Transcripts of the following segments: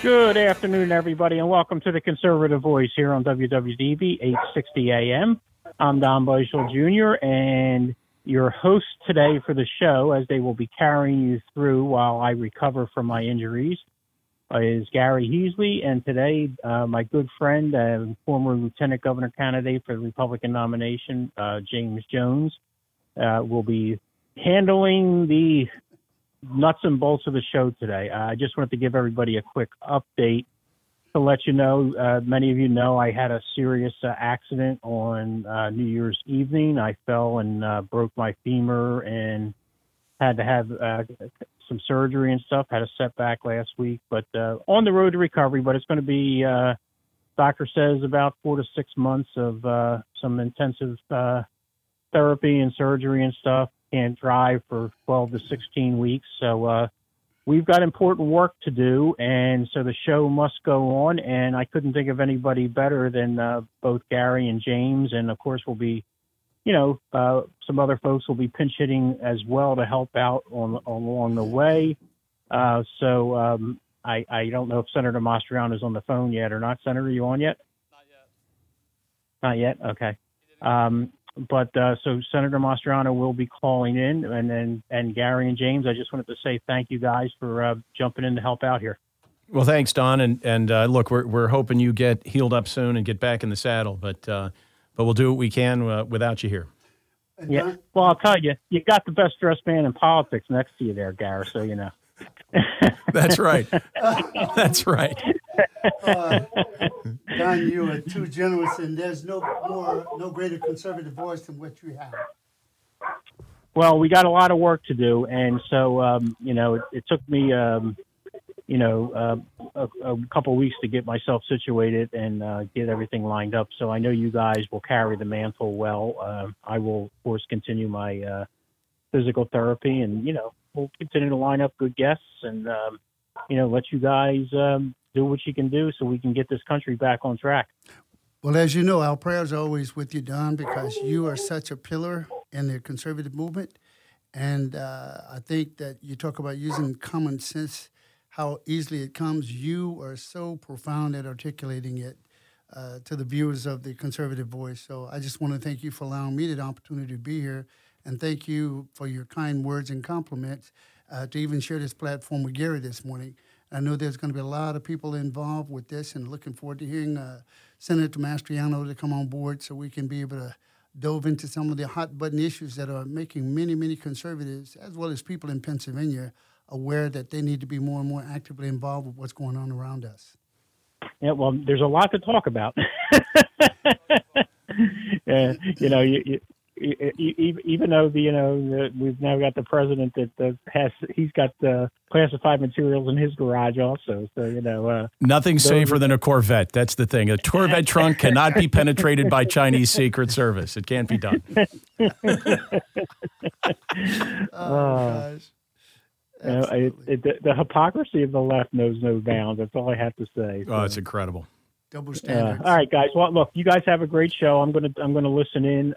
Good afternoon, everybody, and welcome to the Conservative Voice here on WWDB 860 AM. I'm Don Beischel Jr., and your host today for the show, as they will be carrying you through while I recover from my injuries, is Gary Heasley. And today, my good friend and former lieutenant governor candidate for the Republican nomination, James Jones, will be handling the nuts and bolts of the show today. I just wanted to give everybody a quick update to let you know. Many of you know I had a serious accident on New Year's evening. I fell and broke my femur and had to have some surgery and stuff. Had a setback last week, but on the road to recovery. But it's going to be, doctor says, about 4 to 6 months of some intensive therapy and surgery and stuff. Can't drive for 12 to 16 weeks. So we've got important work to do, and so the show must go on, and I couldn't think of anybody better than both Gary and James, and of course we'll be, some other folks will be pinch hitting as well to help out along the way. I don't know if Senator Mastriano is on the phone yet or not. Senator, you on yet? Not yet? Okay. So Senator Mastriano will be calling in, and Gary and James, I just wanted to say thank you guys for jumping in to help out here. Well, thanks, Don, and look, we're hoping you get healed up soon and get back in the saddle, but we'll do what we can without you here. Yeah, well, I'll tell you, you got the best dressed man in politics next to you there, Gary. So you know. That's right. That's right. Don, you are too generous, and there's no greater conservative voice than what you have. Well, we got a lot of work to do, and so it took me a couple of weeks to get myself situated and get everything lined up. So I know you guys will carry the mantle well. I will, of course, continue my physical therapy, and we'll continue to line up good guests and let you guys do what you can do so we can get this country back on track. Well, as you know, our prayers are always with you, Don, because you are such a pillar in the conservative movement. And I think that you talk about using common sense, how easily it comes. You are so profound at articulating it to the viewers of the Conservative Voice. So I just want to thank you for allowing me the opportunity to be here. And thank you for your kind words and compliments to even share this platform with Gary this morning. I know there's going to be a lot of people involved with this, and looking forward to hearing Senator Mastriano to come on board so we can be able to delve into some of the hot-button issues that are making many, many conservatives, as well as people in Pennsylvania, aware that they need to be more and more actively involved with what's going on around us. Yeah, well, there's a lot to talk about. Even though we've now got the president that he's got classified materials in his garage also. So nothing safer than a Corvette. That's the thing. A Corvette trunk cannot be penetrated by Chinese Secret Service. It can't be done. Gosh. The hypocrisy of the left knows no bounds. That's all I have to say. Oh, it's incredible. Double standards. All right, guys. Well, look, you guys have a great show. I'm gonna listen in.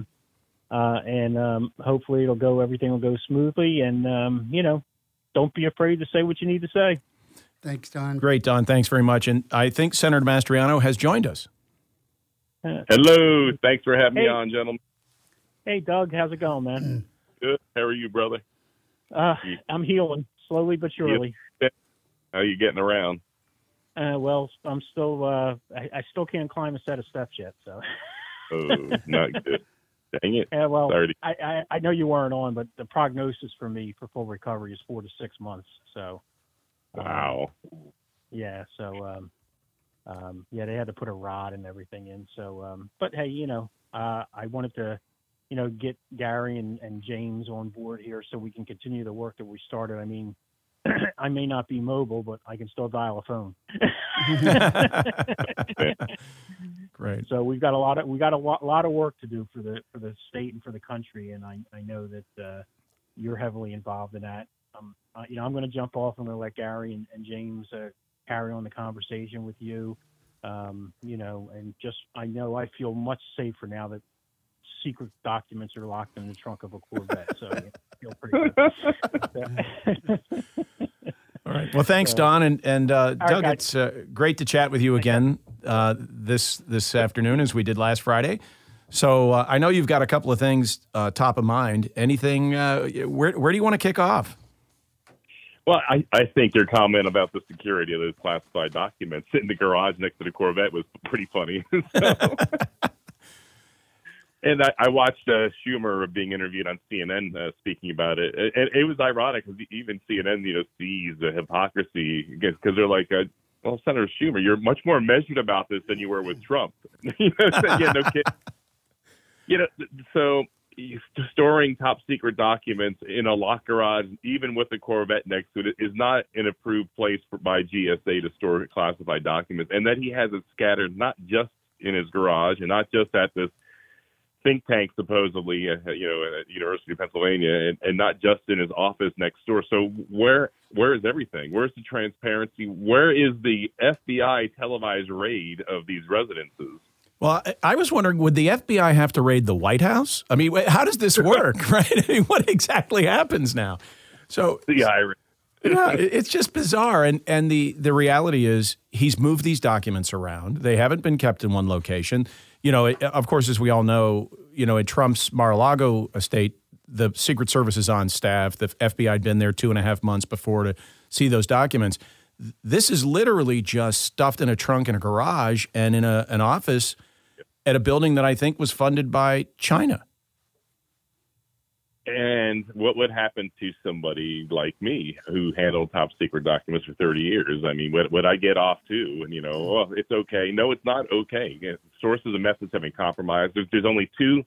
And hopefully everything will go smoothly. And, don't be afraid to say what you need to say. Thanks, Don. Great, Don. Thanks very much. And I think Senator Mastriano has joined us. Hello. Thanks for having me on, gentlemen. Hey, Doug. How's it going, man? Good. How are you, brother? I'm healing slowly but surely. How are you getting around? Well, I'm still, I still can't climb a set of steps yet. So. Oh, not good. Dang it. Well, 30. I know you weren't on, but the prognosis for me for full recovery is 4 to 6 months. So, wow. Yeah. So, they had to put a rod and everything in. So, but hey, I wanted to, get Gary and James on board here so we can continue the work that we started. I mean, I may not be mobile, but I can still dial a phone. Great. So we got a lot of work to do for the state and for the country, and I know that you're heavily involved in that. I'm going to jump off. I'm going to let Gary and James carry on the conversation with you. And just I know I feel much safer now that secret documents are locked in the trunk of a Corvette. So I feel pretty good. All right. Well, thanks, Don. And Doug, right, it's great to chat with you again this afternoon as we did last Friday. So I know you've got a couple of things top of mind. Anything, where do you want to kick off? Well, I think your comment about the security of those classified documents in the garage next to the Corvette was pretty funny. And I watched Schumer being interviewed on CNN speaking about it. And it was ironic because even CNN, sees the hypocrisy because they're like, well, Senator Schumer, you're much more measured about this than you were with Trump. Yeah, no kidding. So storing top secret documents in a locked garage, even with a Corvette next to it, is not an approved place by GSA to store classified documents. And that he has it scattered not just in his garage and not just at this think tank, supposedly, at University of Pennsylvania, and not just in his office next door. So where is everything? Where's the transparency? Where is the FBI televised raid of these residences? Well, I was wondering, would the FBI have to raid the White House? I mean, how does this work, right? I mean, what exactly happens now? So the Irish. Yeah, it's just bizarre. And the reality is he's moved these documents around. They haven't been kept in one location. Of course, as we all know, at Trump's Mar-a-Lago estate, the Secret Service is on staff. The FBI had been there 2.5 months before to see those documents. This is literally just stuffed in a trunk in a garage and in an office at a building that I think was funded by China. And what would happen to somebody like me who handled top secret documents for 30 years? I mean, would I get off too? And, well, it's okay. No, it's not okay. Sources and methods have been compromised. There's only two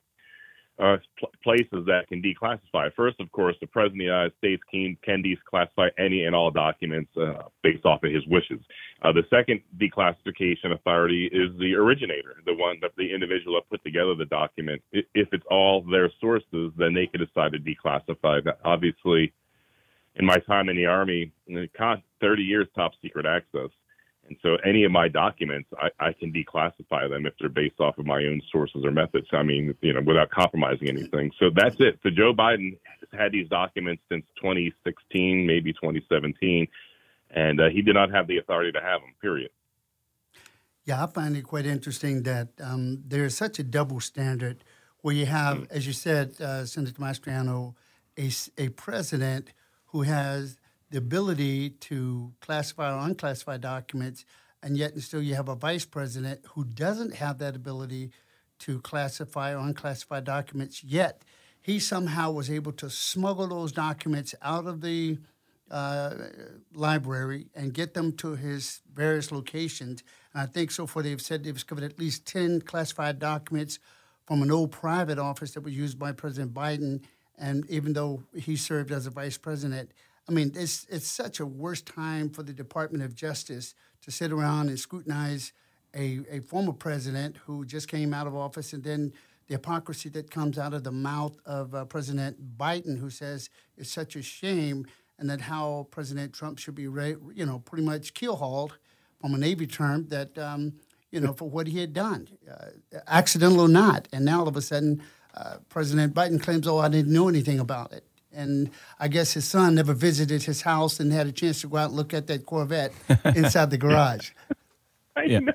places that can declassify. First, of course, the President of the United States can declassify any and all documents based off of his wishes. The second declassification authority is the originator, the one that the individual that put together the document. If it's all their sources, then they can decide to declassify that. Obviously, in my time in the Army, 30 years top secret access. And so any of my documents, I can declassify them if they're based off of my own sources or methods. I mean, without compromising anything. So that's it. So Joe Biden has had these documents since 2016, maybe 2017, and he did not have the authority to have them, period. Yeah, I find it quite interesting that there's such a double standard where you have, as you said, Senator Mastriano, a president who has the ability to classify or unclassify documents, and yet and still you have a vice president who doesn't have that ability to classify or unclassify documents, yet he somehow was able to smuggle those documents out of the library and get them to his various locations. And I think so far they've said they've discovered at least 10 classified documents from an old private office that was used by President Biden, and even though he served as a vice president, I mean, it's such a worse time for the Department of Justice to sit around and scrutinize a former president who just came out of office, and then the hypocrisy that comes out of the mouth of President Biden, who says it's such a shame, and that how President Trump should be, pretty much keelhauled, from a Navy term, that for what he had done, accidental or not. And now all of a sudden, President Biden claims, "Oh, I didn't know anything about it." And I guess his son never visited his house and had a chance to go out and look at that Corvette inside the garage. I know.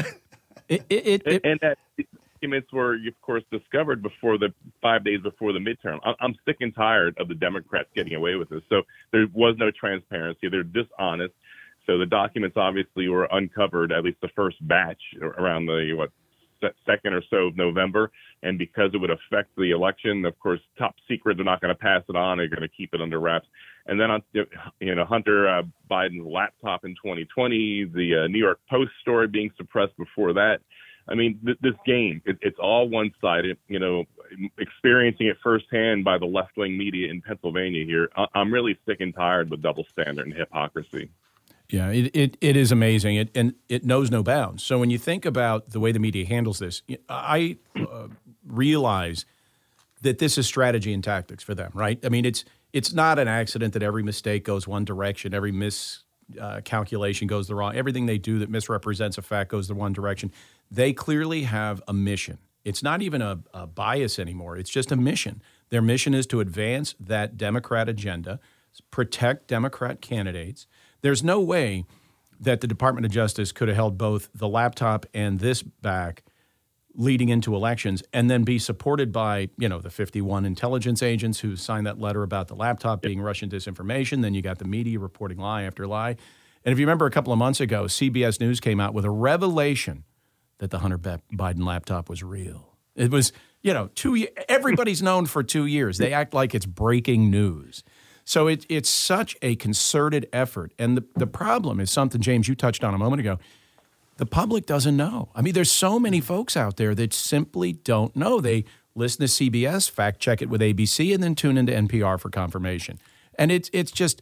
And that documents were, of course, discovered before 5 days before the midterm. I'm sick and tired of the Democrats getting away with this. So there was no transparency. They're dishonest. So the documents obviously were uncovered, at least the first batch, around the, 2nd or so of November. And because it would affect the election, of course, top secret, they're not going to pass it on. They're going to keep it under wraps. And then on, Hunter Biden's laptop in 2020, the New York Post story being suppressed before that. I mean, this game, it's all one-sided, experiencing it firsthand by the left-wing media in Pennsylvania here. I'm really sick and tired with double standard and hypocrisy. Yeah, it is amazing, and it knows no bounds. So when you think about the way the media handles this, I realize that this is strategy and tactics for them, right? I mean, it's not an accident that every mistake goes one direction, every miscalculation goes the wrong, everything they do that misrepresents a fact goes the one direction. They clearly have a mission. It's not even a bias anymore. It's just a mission. Their mission is to advance that Democrat agenda protect Democrat candidates. There's no way that the Department of Justice could have held both the laptop and this back leading into elections and then be supported by, the 51 intelligence agents who signed that letter about the laptop being Russian disinformation. Then you got the media reporting lie after lie. And if you remember a couple of months ago, CBS News came out with a revelation that the Hunter Biden laptop was real. It was, everybody's known for 2 years. They act like it's breaking news. So it's such a concerted effort. And the problem is something, James, you touched on a moment ago. The public doesn't know. I mean, there's so many folks out there that simply don't know. They listen to CBS, fact check it with ABC, and then tune into NPR for confirmation. And it's just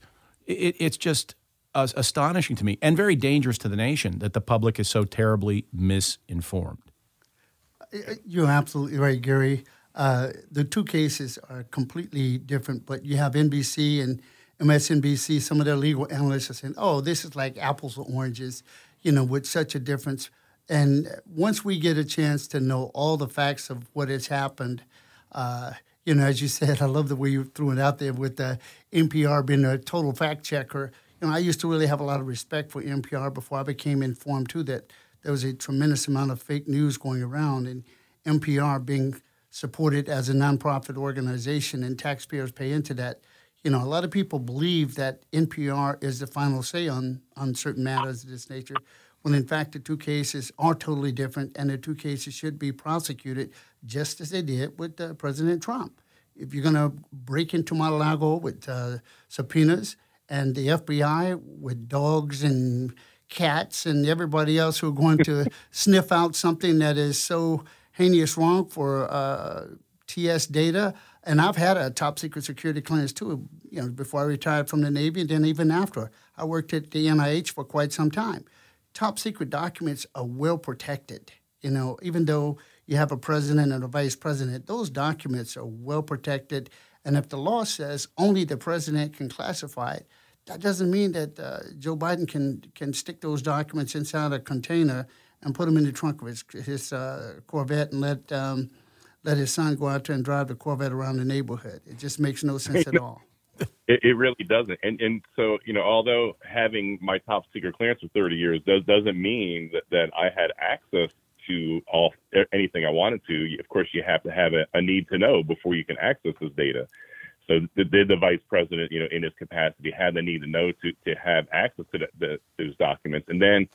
astonishing to me and very dangerous to the nation that the public is so terribly misinformed. You're absolutely right, Gary. The two cases are completely different, but you have NBC and MSNBC, some of their legal analysts are saying, oh, this is like apples or oranges, with such a difference. And once we get a chance to know all the facts of what has happened, as you said, I love the way you threw it out there with NPR being a total fact checker. I used to really have a lot of respect for NPR before I became informed, too, that there was a tremendous amount of fake news going around, and NPR being supported as a nonprofit organization and taxpayers pay into that. A lot of people believe that NPR is the final say on certain matters of this nature, when in fact the two cases are totally different, and the two cases should be prosecuted just as they did with President Trump. If you're going to break into Mar-a-Lago with subpoenas and the FBI with dogs and cats and everybody else who are going to sniff out something that is so heinous wrong for TS data. And I've had a top secret security clearance too, before I retired from the Navy, and then even after. I worked at the NIH for quite some time. Top secret documents are well protected. Even though you have a president and a vice president, those documents are well protected. And if the law says only the president can classify it, that doesn't mean that Joe Biden can stick those documents inside a container and put them in the trunk of his Corvette and let his son go out there and drive the Corvette around the neighborhood. It just makes no sense at all. It really doesn't. And so, although having my top secret clearance for 30 years doesn't mean that I had access to anything I wanted to. Of course, you have to have a need to know before you can access this data. So did the vice president, in his capacity, have the need to know to have access to those documents? And then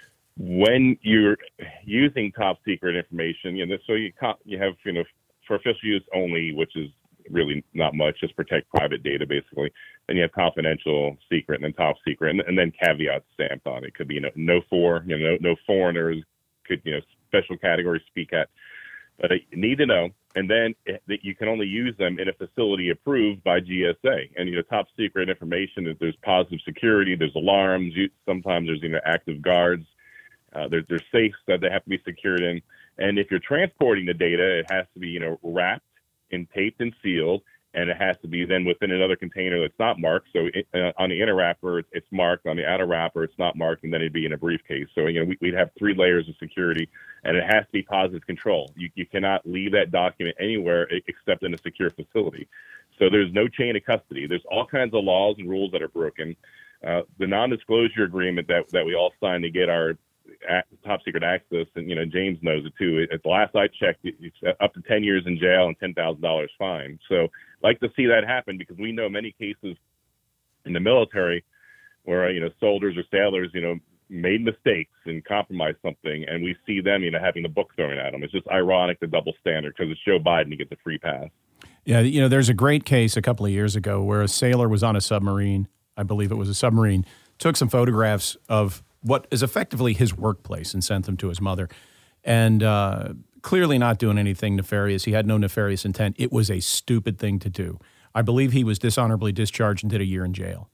when you're using top secret information, so you have, for official use only, which is really not much, just protect private data, basically. Then you have confidential, secret, and then top secret, and then caveats stamped on it. It could be no foreigners, could special category speak at. But you need to know, and then that you can only use them in a facility approved by GSA. And top secret information is there's positive security, there's alarms, sometimes there's active guards. There's safes that they have to be secured in. And if you're transporting the data, it has to be, wrapped and taped and sealed, and it has to be then within another container that's not marked. So on the inner wrapper, it's marked. On the outer wrapper, it's not marked, and then it'd be in a briefcase. So, we'd have 3 layers of security, and it has to be positive control. You cannot leave that document anywhere except in a secure facility. So there's no chain of custody. There's all kinds of laws and rules that are broken. The non-disclosure agreement that we all signed to get our top secret access, and James knows it too. At the last I checked, it's up to 10 years in jail and $10,000 fine. So, like to see that happen, because we know many cases in the military where soldiers or sailors made mistakes and compromised something, and we see them having the book thrown at them. It's just ironic, the double standard, because it's Joe Biden to get the free pass. Yeah, there's a great case a couple of years ago where a sailor was on a submarine. I believe it was a submarine. Took some photographs of what is effectively his workplace and sent them to his mother. And clearly not doing anything nefarious. He had no nefarious intent. It was a stupid thing to do. I believe he was dishonorably discharged and did a year in jail.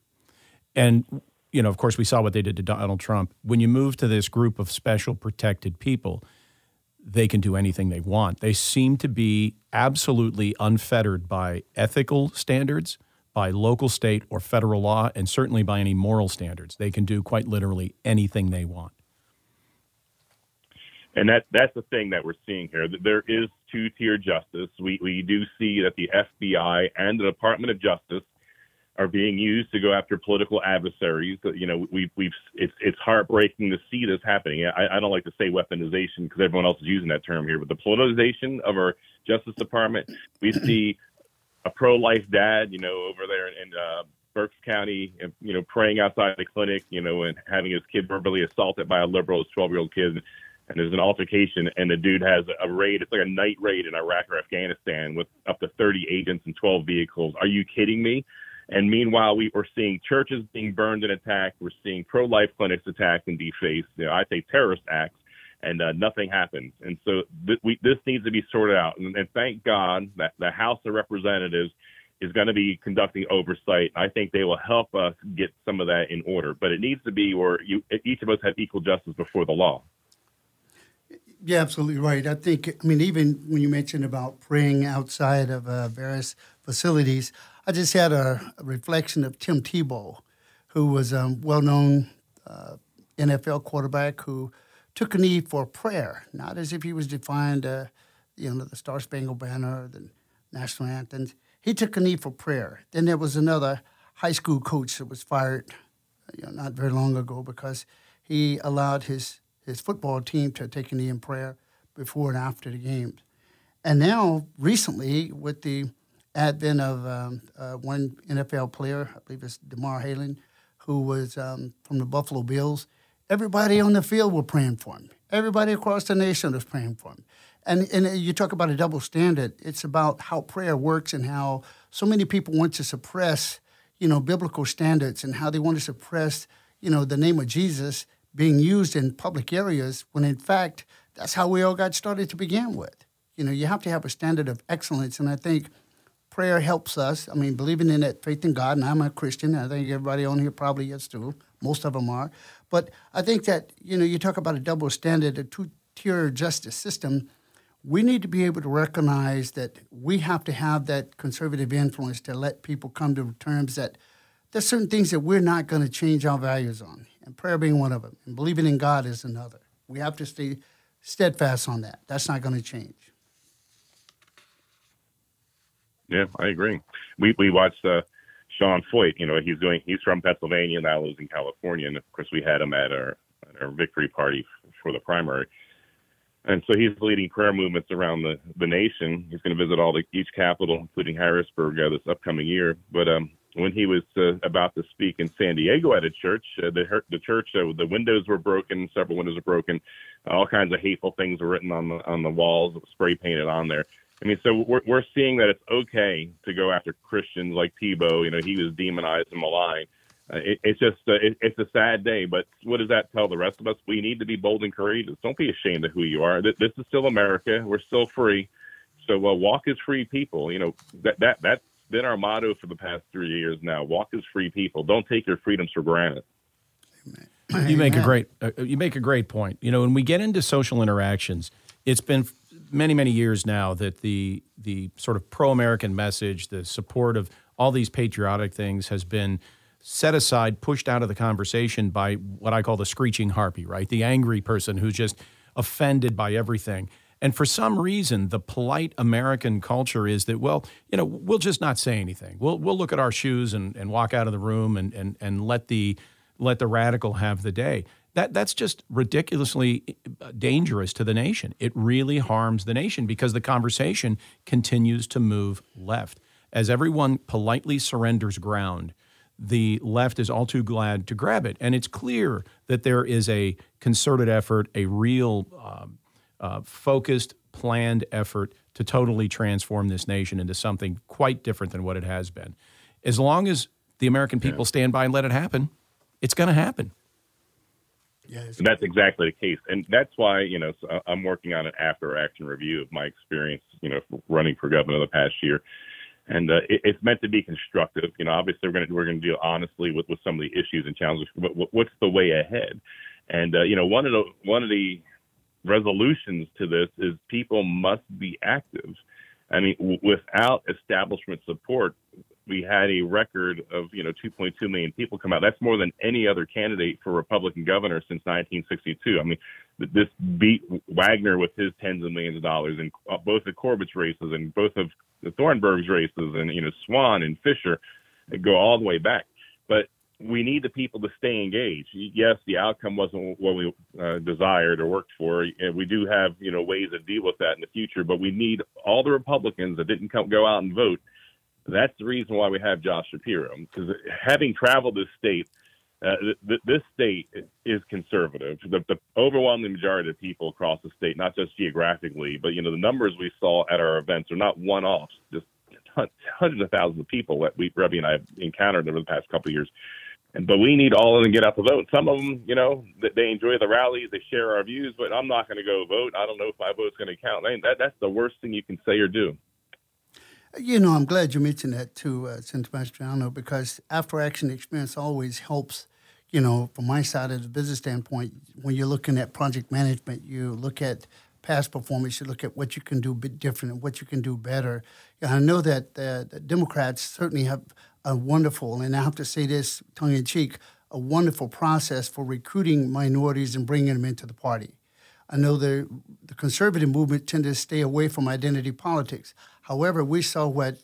And, of course, we saw what they did to Donald Trump. When you move to this group of special protected people, they can do anything they want. They seem to be absolutely unfettered by ethical standards, by local, state, or federal law, and certainly by any moral standards. They can do quite literally anything they want. And that's the thing that we're seeing here. There is two-tier justice. We do see that the FBI and the Department of Justice are being used to go after political adversaries. You know, it's heartbreaking to see this happening. I don't like to say weaponization because everyone else is using that term here, but the politicization of our Justice Department. We see a pro-life dad, you know, over there in Berks County, you know, praying outside the clinic, you know, and having his kid verbally assaulted by a liberal, his 12-year-old kid. And there's an altercation, and the dude has a raid. It's like a night raid in Iraq or Afghanistan with up to 30 agents and 12 vehicles. Are you kidding me? And meanwhile, we're seeing churches being burned and attacked. We're seeing pro-life clinics attacked and defaced. You know, I say terrorist acts, and nothing happens. And so this needs to be sorted out. And thank God that the House of Representatives is going to be conducting oversight. I think they will help us get some of that in order. But it needs to be where each of us have equal justice before the law. Yeah, absolutely right. I mean, even when you mentioned about praying outside of various facilities, I just had a reflection of Tim Tebow, who was a well-known NFL quarterback who took a knee for prayer, not as if he was defying the Star Spangled Banner or the national anthems. He took a knee for prayer. Then there was another high school coach that was fired, not very long ago because he allowed his football team to take a knee in prayer before and after the games. And now, recently, with the advent of one NFL player, I believe it's DeMar Hamlin, who was from the Buffalo Bills, everybody on the field were praying for him. Everybody across the nation was praying for him. And you talk about a double standard. It's about how prayer works and how so many people want to suppress, biblical standards and how they want to suppress, the name of Jesus being used in public areas when, in fact, that's how we all got started to begin with. You have to have a standard of excellence, and I think prayer helps us. I mean, believing in that faith in God, and I'm a Christian. I think everybody on here probably is too. Most of them are. But I think that, you talk about a double standard, a two-tier justice system. We need to be able to recognize that we have to have that conservative influence to let people come to terms that there's certain things that we're not going to change our values on, and prayer being one of them, and believing in God is another. We have to stay steadfast on that. That's not going to change. Yeah, I agree. We watched Sean Foyt. He's from Pennsylvania, now lives in California, and of course we had him at our victory party for the primary. And so he's leading prayer movements around the nation. He's going to visit each capital, including Harrisburg, this upcoming year. But when he was about to speak in San Diego at a church, the church, the windows were broken, several windows were broken, all kinds of hateful things were written on the walls, spray painted on there. I mean, so we're seeing that it's okay to go after Christians like Tebow. He was demonized and maligned. It's just it's a sad day, but what does that tell the rest of us? We need to be bold and courageous. Don't be ashamed of who you are. This is still America. We're still free. So walk as free people. That's been our motto for the past 3 years now. Walk as free people. Don't take your freedoms for granted. You make a great point. When we get into social interactions, it's been many, many years now that the sort of pro-American message, the support of all these patriotic things has been set aside, pushed out of the conversation by what I call the screeching harpy, right? The angry person who's just offended by everything. And for some reason, the polite American culture is that, we'll just not say anything. We'll look at our shoes and walk out of the room and let the radical have the day. That's just ridiculously dangerous to the nation. It really harms the nation because the conversation continues to move left. As everyone politely surrenders ground, the left is all too glad to grab it. And it's clear that there is a concerted effort, a real focused, planned effort to totally transform this nation into something quite different than what it has been. As long as the American people stand by and let it happen, it's going to happen. Yes. And that's exactly the case. And that's why, so I'm working on an after-action review of my experience, running for governor the past year. And it's meant to be constructive. Obviously we're going to deal honestly with some of the issues and challenges. But what's the way ahead? And one of the resolutions to this is people must be active. I mean, without establishment support, we had a record of 2.2 million people come out. That's more than any other candidate for Republican governor since 1962. I mean, this beat Wagner with his tens of millions of dollars, and both the Corbett's races and both of the Thornburg's races, and Swan and Fisher. go all the way back. But we need the people to stay engaged. Yes, the outcome wasn't what we desired or worked for. And we do have, ways to deal with that in the future. But we need all the Republicans that didn't go out and vote. That's the reason why we have Josh Shapiro. Because having traveled this state, this state is conservative. The overwhelming majority of people across the state, not just geographically, but, the numbers we saw at our events are not one-offs, just hundreds of thousands of people that Rebbe and I have encountered over the past couple of years. But we need all of them to get out to vote. Some of them, they enjoy the rallies, they share our views, but I'm not going to go vote. I don't know if my vote's going to count. That's the worst thing you can say or do. I'm glad you mentioned that too, Senator Mastriano, because after-action experience always helps, from my side of the business standpoint. When you're looking at project management, you look at past performance, you look at what you can do a bit different and what you can do better. I know that the Democrats certainly have a wonderful, and I have to say this tongue-in-cheek, a wonderful process for recruiting minorities and bringing them into the party. I know the conservative movement tend to stay away from identity politics. However, we saw what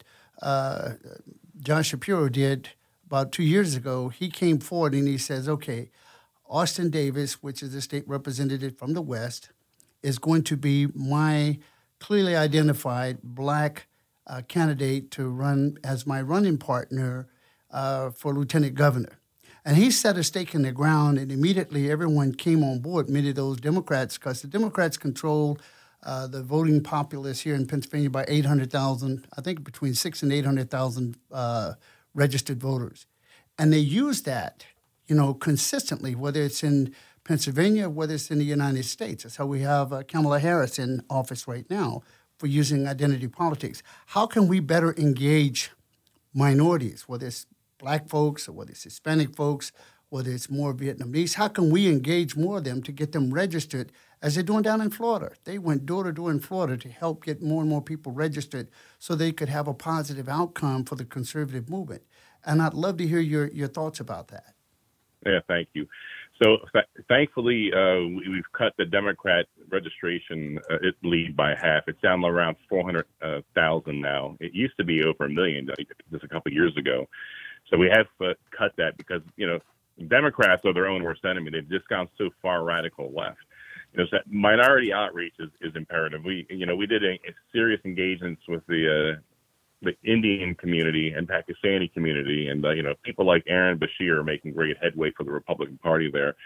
Josh Shapiro did about 2 years ago. He came forward and he says, okay, Austin Davis, which is a state representative from the West, is going to be my clearly identified black candidate to run as my running partner for lieutenant governor. And he set a stake in the ground, and immediately everyone came on board, many of those Democrats, because the Democrats control the voting populace here in Pennsylvania by 800,000, I think between 600,000 and 800,000 registered voters. And they use that, consistently, whether it's in Pennsylvania, whether it's in the United States. That's how we have Kamala Harris in office right now for using identity politics. How can we better engage minorities, whether it's black folks or whether it's Hispanic folks, whether it's more Vietnamese? How can we engage more of them to get them registered as they're doing down in Florida? They went door to door in Florida to help get more and more people registered so they could have a positive outcome for the conservative movement. And I'd love to hear your thoughts about that. Yeah, thank you. So thankfully, we've cut the Democrat registration lead by half. It's down around 400,000 now. It used to be over 1 million just a couple of years ago. So we have cut that because, Democrats are their own worst enemy. They've just gone so far radical left. So minority outreach is imperative. We did a serious engagements with the Indian community and Pakistani community, and people like Aaron Bashir are making great headway for the Republican Party there.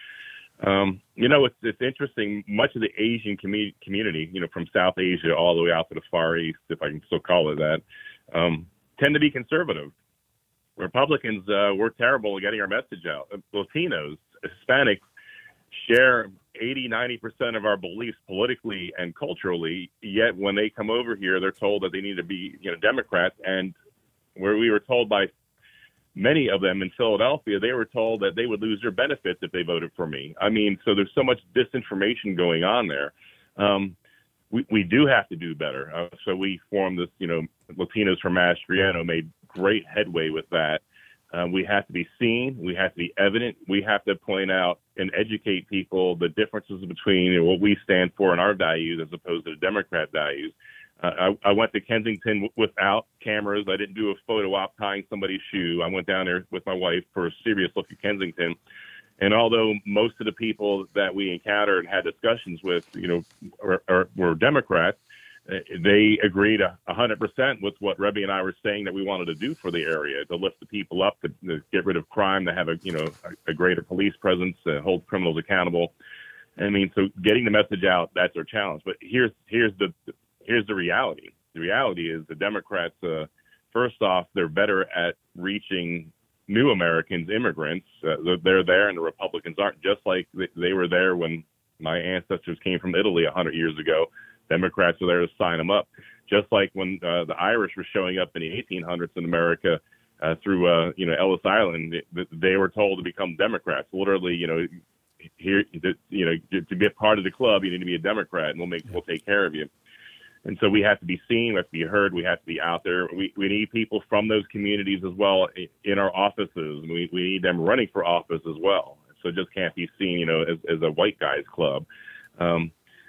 It's interesting. Much of the Asian community, from South Asia all the way out to the Far East, if I can still call it that, tend to be conservative. Republicans, we're terrible at getting our message out. Latinos, Hispanics share 80-90% of our beliefs politically and culturally, yet when they come over here, they're told that they need to be, Democrats. And where we were told by many of them in Philadelphia, they were told that they would lose their benefits if they voted for me. So there's so much disinformation going on there. We do have to do better. So we formed this, Latinos for Mastriano, made great headway with that. We have to be seen. We have to be evident. We have to point out and educate people the differences between what we stand for and our values as opposed to the Democrat values. I went to Kensington without cameras. I didn't do a photo op tying somebody's shoe. I went down there with my wife for a serious look at Kensington. And although most of the people that we encountered had discussions with, were Democrats, they agreed 100% with what Rebbe and I were saying that we wanted to do for the area, to lift the people up, to get rid of crime, to have a greater police presence, to hold criminals accountable. So getting the message out, that's our challenge. But here's the reality. The reality is the Democrats, first off, they're better at reaching new Americans, immigrants. They're there, and the Republicans aren't, just like they were there when my ancestors came from Italy 100 years ago. Democrats are there to sign them up, just like when the Irish were showing up in the 1800s in America through Ellis Island. They were told to become Democrats. Literally, here to be a part of the club, you need to be a Democrat, and we'll take care of you. And so we have to be seen, we have to be heard, we have to be out there. We need people from those communities as well in our offices. We need them running for office as well. So it just can't be seen, as a white guy's club.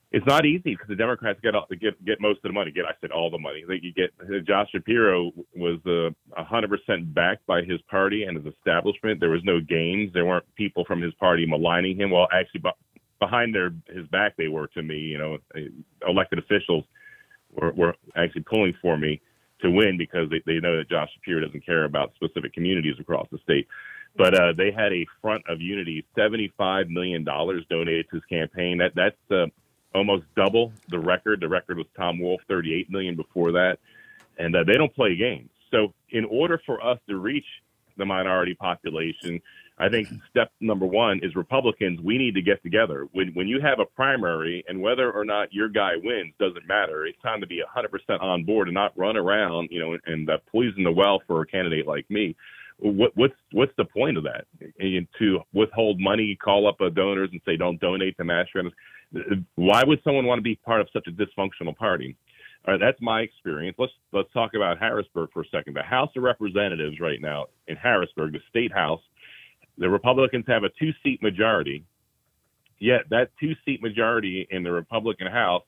It's not easy because the Democrats get most of the money. I said all the money. You get Josh Shapiro was 100% backed by his party and his establishment. There was no games. There weren't people from his party maligning him. Well, actually, behind his back, they were to me. Elected officials were actually pulling for me to win because they know that Josh Shapiro doesn't care about specific communities across the state. But they had a Front of Unity, $75 million donated to his campaign. That's almost double the record. The record was Tom Wolf, $38 million before that. And they don't play games. So in order for us to reach the minority population, I think step number one is Republicans, we need to get together. When you have a primary and whether or not your guy wins doesn't matter, it's time to be 100% on board and not run around, and poison the well for a candidate like me. What's the point of that? And to withhold money, call up donors and say don't donate to mass rallies. Why would someone want to be part of such a dysfunctional party? All right, that's my experience. Let's talk about Harrisburg for a second. The House of Representatives right now in Harrisburg, the state house, the Republicans have a 2-seat majority. Yet that 2-seat majority in the Republican House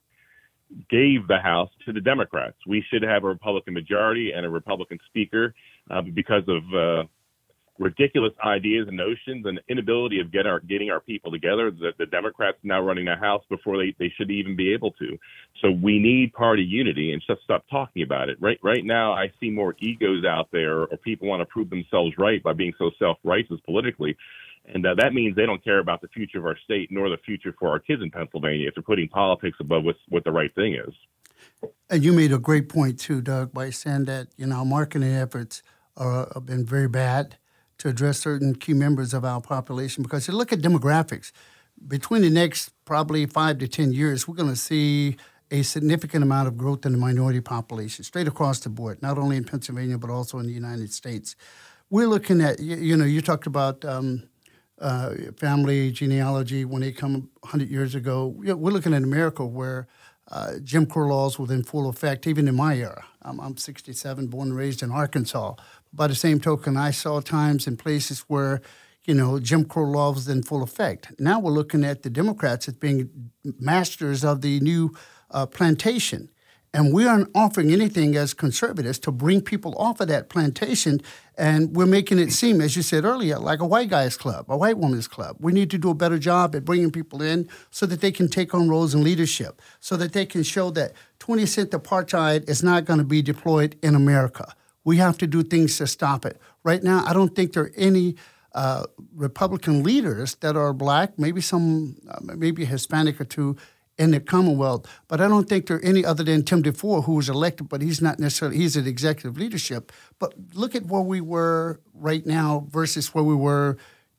gave the House to the Democrats. We should have a Republican majority and a Republican speaker because of ridiculous ideas and notions and inability of getting our people together. The Democrats now running the House before they should even be able to. So we need party unity and just stop talking about it. Right now, I see more egos out there, or people want to prove themselves right by being so self-righteous politically. And that means they don't care about the future of our state nor the future for our kids in Pennsylvania if they're putting politics above what the right thing is. And you made a great point, too, Doug, by saying that, marketing efforts have been very bad to address certain key members of our population. Because you look at demographics, between the next probably 5 to 10 years, we're going to see a significant amount of growth in the minority population, straight across the board, not only in Pennsylvania, but also in the United States. We're looking at, you talked about family genealogy when they come 100 years ago. We're looking at America where Jim Crow laws were in full effect, even in my era. I'm 67, born and raised in Arkansas. By the same token, I saw times and places where, Jim Crow law was in full effect. Now we're looking at the Democrats as being masters of the new plantation. And we aren't offering anything as conservatives to bring people off of that plantation. And we're making it seem, as you said earlier, like a white guy's club, a white woman's club. We need to do a better job at bringing people in so that they can take on roles in leadership, so that they can show that 20th apartheid is not going to be deployed in America. We have to do things to stop it. Right now, I don't think there are any Republican leaders that are black, maybe Hispanic or two in the Commonwealth, but I don't think there are any other than Tim DeFore, who was elected, but he's not necessarily, he's in executive leadership. But look at where we were right now versus where we were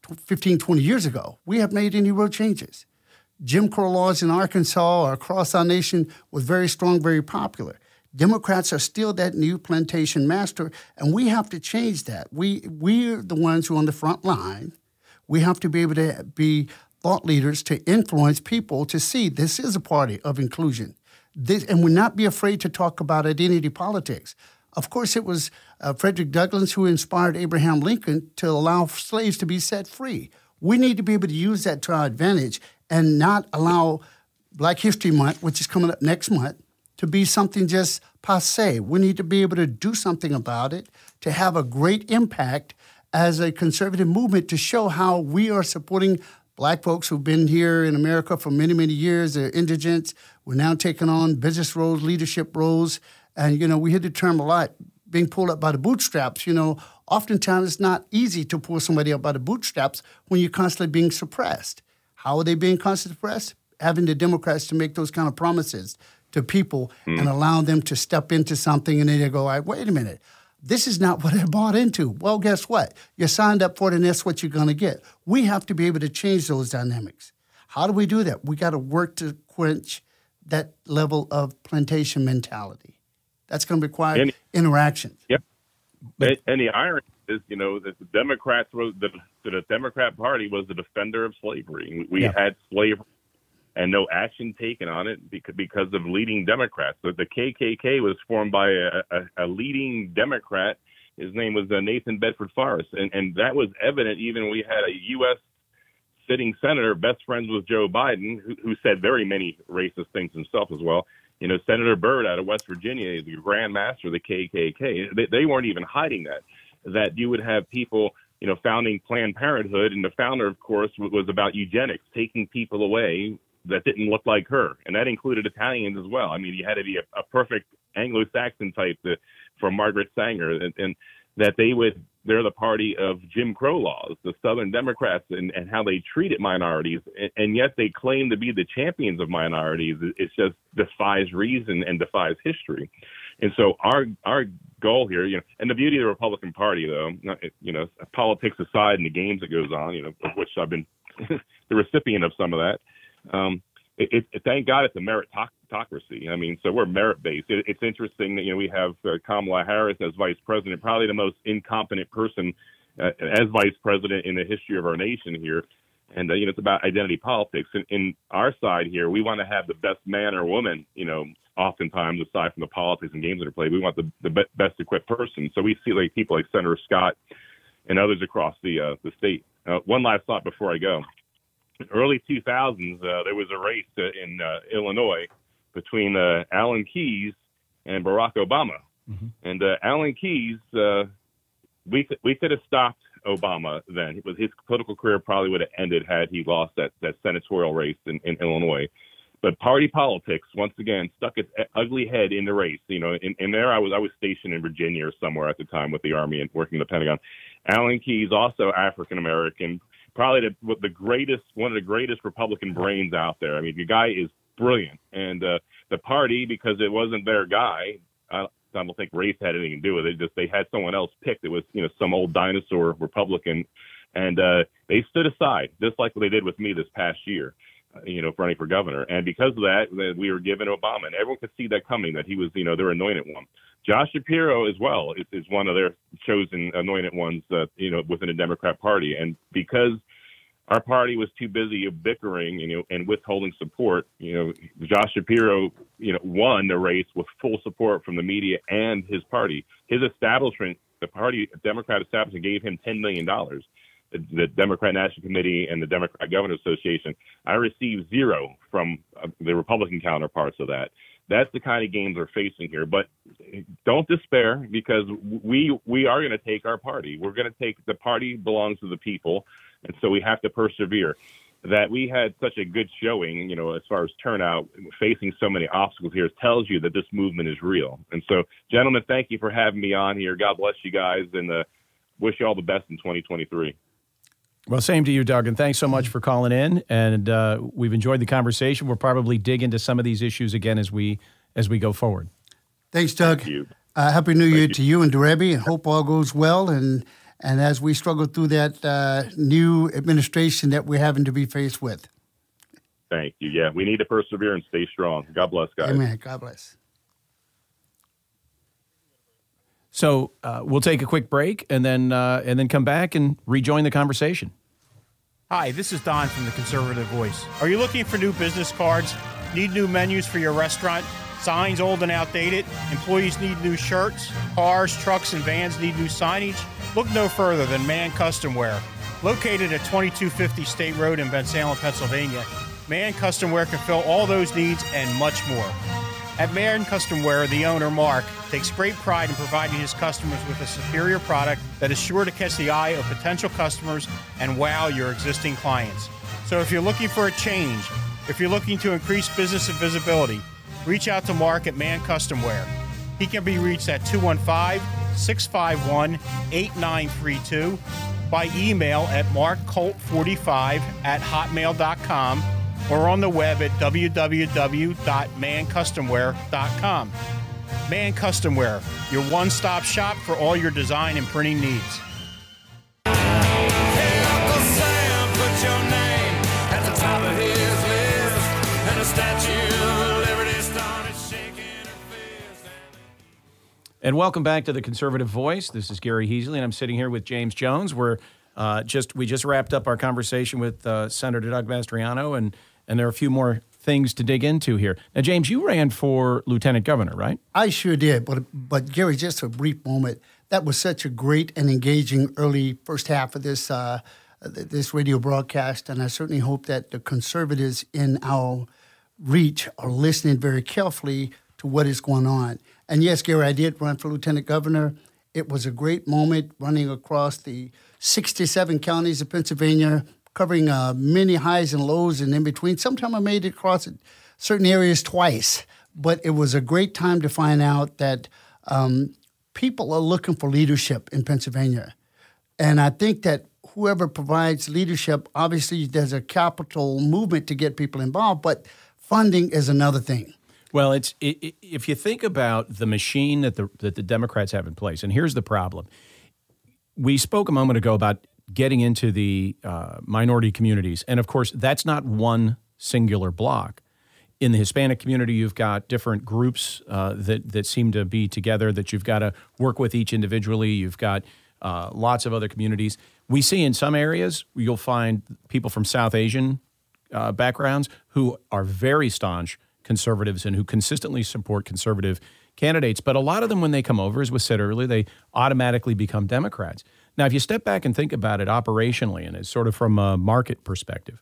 15, 20 years ago. We haven't made any real changes. Jim Crow laws in Arkansas or across our nation was very strong, very popular. Democrats are still that new plantation master, and we have to change that. We're the ones who are on the front line. We have to be able to be thought leaders to influence people to see this is a party of inclusion. And we'll not be afraid to talk about identity politics. Of course, it was Frederick Douglass who inspired Abraham Lincoln to allow slaves to be set free. We need to be able to use that to our advantage and not allow Black History Month, which is coming up next month, to be something just passé. We need to be able to do something about it, to have a great impact as a conservative movement to show how we are supporting Black folks who've been here in America for many, many years. They're indigents. We're now taking on business roles, leadership roles. And, we hear the term a lot, being pulled up by the bootstraps. Oftentimes it's not easy to pull somebody up by the bootstraps when you're constantly being suppressed. How are they being constantly suppressed? Having the Democrats to make those kind of promises to people and allow them to step into something, and then they go, wait a minute, this is not what I bought into. Well, guess what? You signed up for it, and that's what you're going to get. We have to be able to change those dynamics. How do we do that? We got to work to quench that level of plantation mentality. That's going to require interaction. Yep. And the irony is, that the Democrats the Democrat Party was the defender of slavery. We had slavery and no action taken on it because of leading Democrats. So the KKK was formed by a leading Democrat. His name was Nathan Bedford Forrest. And that was evident even when we had a U.S. sitting senator, best friends with Joe Biden, who said very many racist things himself as well. Senator Byrd out of West Virginia is the Grand Master of the KKK. They weren't even hiding that you would have people, founding Planned Parenthood. And the founder, of course, was about eugenics, taking people away that didn't look like her. And that included Italians as well. I mean, you had to be a perfect Anglo-Saxon type for Margaret Sanger, and that they're the party of Jim Crow laws, the Southern Democrats, and how they treated minorities, and yet they claim to be the champions of minorities. It just defies reason and defies history. And so our goal here, and the beauty of the Republican Party, though, politics aside and the games that goes on, of which I've been the recipient of some of that. Thank God it's a meritocracy. I mean, so we're merit-based. It's interesting that, we have Kamala Harris as vice president, probably the most incompetent person as vice president in the history of our nation here. And, it's about identity politics. In our side here, we want to have the best man or woman, oftentimes, aside from the politics and games that are played. We want the best equipped person. So we see people like Senator Scott and others across the state. One last thought before I go. Early 2000s, there was a race in Illinois between Alan Keyes and Barack Obama. Mm-hmm. And Alan Keyes, we could have stopped Obama then. His political career probably would have ended had he lost that senatorial race in Illinois. But party politics, once again, stuck its ugly head in the race. In there, I was stationed in Virginia or somewhere at the time with the Army and working in the Pentagon. Alan Keyes, also African-American, probably one of the greatest Republican brains out there. I mean, the guy is brilliant. And the party, because it wasn't their guy, I don't think race had anything to do with it. Just they had someone else picked. It was, some old dinosaur Republican. And they stood aside, just like what they did with me this past year, running for governor. And because of that, we were given Obama. And everyone could see that coming, that he was, their anointed one. Josh Shapiro as well is one of their chosen anointed ones, within the Democrat Party. And because our party was too busy bickering, and withholding support, Josh Shapiro, won the race with full support from the media and his party. His establishment, the party Democrat establishment, gave him $10 million. The Democrat National Committee and the Democrat Governors Association. I received zero from the Republican counterparts of that. That's the kind of games we're facing here. But don't despair, because we are going to take our party. We're going to take the party belongs to the people, and so we have to persevere. That we had such a good showing, as far as turnout, facing so many obstacles here, tells you that this movement is real. And so, gentlemen, thank you for having me on here. God bless you guys, and wish you all the best in 2023. Well, same to you, Doug, and thanks so much for calling in. And we've enjoyed the conversation. We'll probably dig into some of these issues again as we go forward. Thanks, Doug. Thank you. Happy New Year to you and Derebi, and hope all goes well. And as we struggle through that new administration that we're having to be faced with. Thank you. Yeah, we need to persevere and stay strong. God bless, guys. Amen. God bless. So we'll take a quick break and then come back and rejoin the conversation. Hi, this is Don from The Conservative Voice. Are you looking for new business cards? Need new menus for your restaurant? Signs old and outdated? Employees need new shirts? Cars, trucks, and vans need new signage? Look no further than Mann Custom Wear. Located at 2250 State Road in Bensalem, Pennsylvania, Mann Custom Wear can fill all those needs and much more. At Mann Custom Wear, the owner, Mark, takes great pride in providing his customers with a superior product that is sure to catch the eye of potential customers and wow your existing clients. So if you're looking for a change, if you're looking to increase business and visibility, reach out to Mark at Mann Custom Wear. He can be reached at 215-651-8932, by email at markcolt45@hotmail.com, or on the web at www.manncustomwear.com. Mann Custom Wear, your one-stop shop for all your design and printing needs. Hey, Uncle Sam, put your name at the top of his list, and the Statue of Liberty started shaking her fist. And welcome back to The Conservative Voice. This is Gary Heasley, and I'm sitting here with James Jones. We just wrapped up our conversation with Senator Doug Mastriano, and there are a few more things to dig into here. Now, James, you ran for lieutenant governor, right? I sure did. But Gary, just a brief moment. That was such a great and engaging early first half of this this radio broadcast, and I certainly hope that the conservatives in our reach are listening very carefully to what is going on. And yes, Gary, I did run for lieutenant governor. It was a great moment running across the 67 counties of Pennsylvania, covering many highs and lows and in between. Sometimes I made it across certain areas twice, but it was a great time to find out that people are looking for leadership in Pennsylvania. And I think that whoever provides leadership, obviously there's a capital movement to get people involved, but funding is another thing. Well, if you think about the machine that the Democrats have in place, and here's the problem. We spoke a moment ago about getting into the minority communities, and of course, that's not one singular block. In the Hispanic community, you've got different groups that seem to be together that you've got to work with each individually. You've got lots of other communities. We see in some areas, you'll find people from South Asian backgrounds who are very staunch conservatives and who consistently support conservative candidates. But a lot of them, when they come over, as was said earlier, they automatically become Democrats. Now, if you step back and think about it operationally and it's sort of from a market perspective,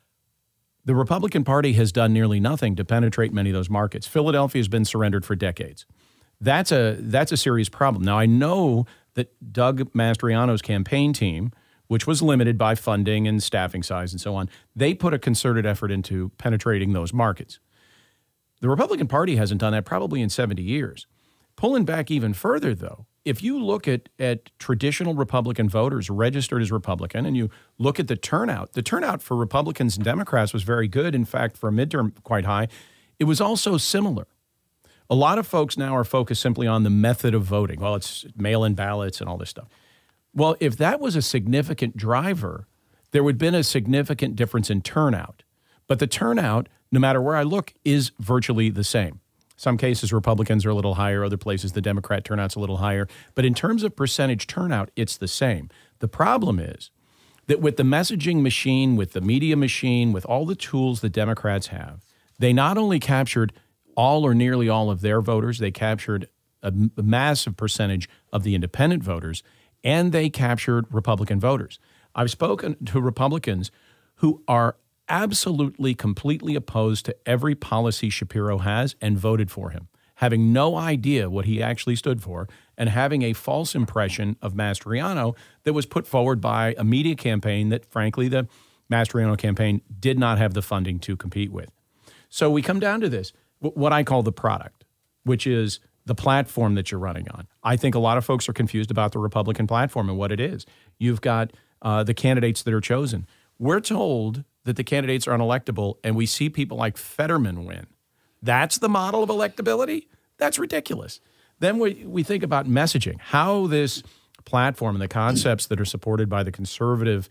the Republican Party has done nearly nothing to penetrate many of those markets. Philadelphia has been surrendered for decades. That's a serious problem. Now, I know that Doug Mastriano's campaign team, which was limited by funding and staffing size and so on, they put a concerted effort into penetrating those markets. The Republican Party hasn't done that probably in 70 years. Pulling back even further, though, if you look at traditional Republican voters registered as Republican and you look at the turnout for Republicans and Democrats was very good. In fact, for a midterm, quite high. It was also similar. A lot of folks now are focused simply on the method of voting. Well, it's mail-in ballots and all this stuff. Well, if that was a significant driver, there would have been a significant difference in turnout. But the turnout, no matter where I look, is virtually the same. Some cases, Republicans are a little higher. Other places, the Democrat turnout's a little higher. But in terms of percentage turnout, it's the same. The problem is that with the messaging machine, with the media machine, with all the tools the Democrats have, they not only captured all or nearly all of their voters, they captured a massive percentage of the independent voters, and they captured Republican voters. I've spoken to Republicans who are absolutely, completely opposed to every policy Shapiro has and voted for him, having no idea what he actually stood for and having a false impression of Mastriano that was put forward by a media campaign that, frankly, the Mastriano campaign did not have the funding to compete with. So we come down to this, what I call the product, which is the platform that you're running on. I think a lot of folks are confused about the Republican platform and what it is. You've got the candidates that are chosen. We're told that the candidates are unelectable, and we see people like Fetterman win. That's the model of electability? That's ridiculous. Then we think about messaging, how this platform and the concepts that are supported by the conservative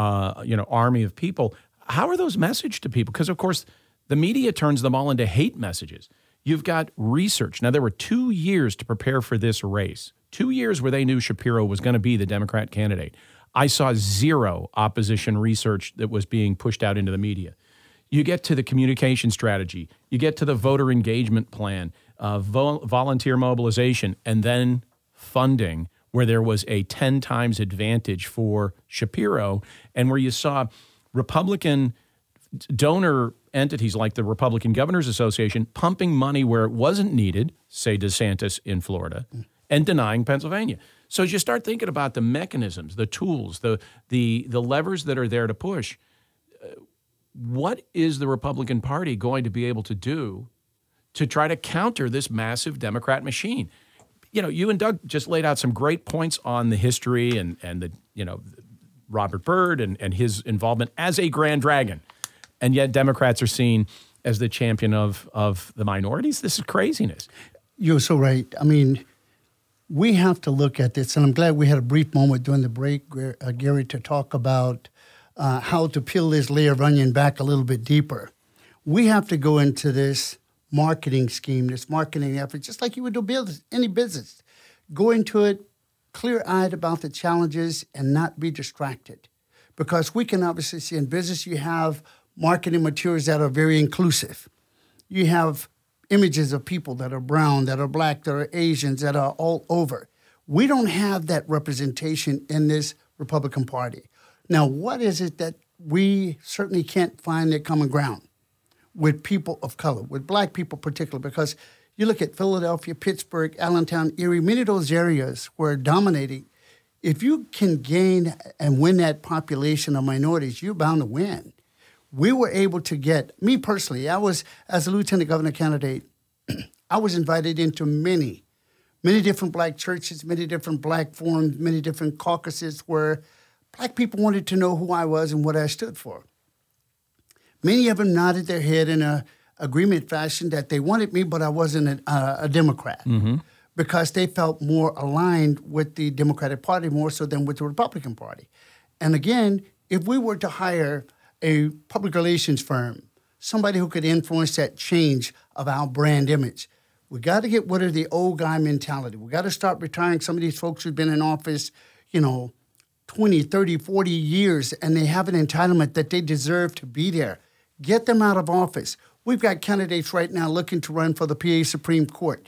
army of people, how are those messaged to people? Because, of course, the media turns them all into hate messages. You've got research. Now, there were 2 years to prepare for this race, 2 years where they knew Shapiro was going to be the Democrat candidate. I saw zero opposition research that was being pushed out into the media. You get to the communication strategy, you get to the voter engagement plan, volunteer mobilization, and then funding, where there was a 10 times advantage for Shapiro, and where you saw Republican donor entities like the Republican Governors Association pumping money where it wasn't needed, say DeSantis in Florida, and denying Pennsylvania. So as you start thinking about the mechanisms, the tools, the levers that are there to push, what is the Republican Party going to be able to do to try to counter this massive Democrat machine? You know, you and Doug just laid out some great points on the history and the, Robert Byrd and his involvement as a Grand Dragon. And yet Democrats are seen as the champion of the minorities. This is craziness. You're so right. I mean, we have to look at this, and I'm glad we had a brief moment during the break, Gary, to talk about how to peel this layer of onion back a little bit deeper. We have to go into this marketing scheme, this marketing effort, just like you would do any business. Go into it clear-eyed about the challenges and not be distracted. Because we can obviously see in business you have marketing materials that are very inclusive. You have images of people that are brown, that are black, that are Asians, that are all over. We don't have that representation in this Republican Party. Now, what is it that we certainly can't find that common ground with people of color, with black people particularly? Because you look at Philadelphia, Pittsburgh, Allentown, Erie, many of those areas were dominating. If you can gain and win that population of minorities, you're bound to win. We were able to get, me personally, I was, as a lieutenant governor candidate, I was invited into many different black churches, many different black forums, many different caucuses where black people wanted to know who I was and what I stood for. Many of them nodded their head in a agreement fashion that they wanted me, but I wasn't a Democrat because they felt more aligned with the Democratic Party more so than with the Republican Party. And again, if we were to hire a public relations firm, somebody who could influence that change of our brand image, we got to get rid of the old guy mentality. We got to start retiring some of these folks who've been in office, 20, 30, 40 years, and they have an entitlement that they deserve to be there. Get them out of office. We've got candidates right now looking to run for the PA Supreme Court.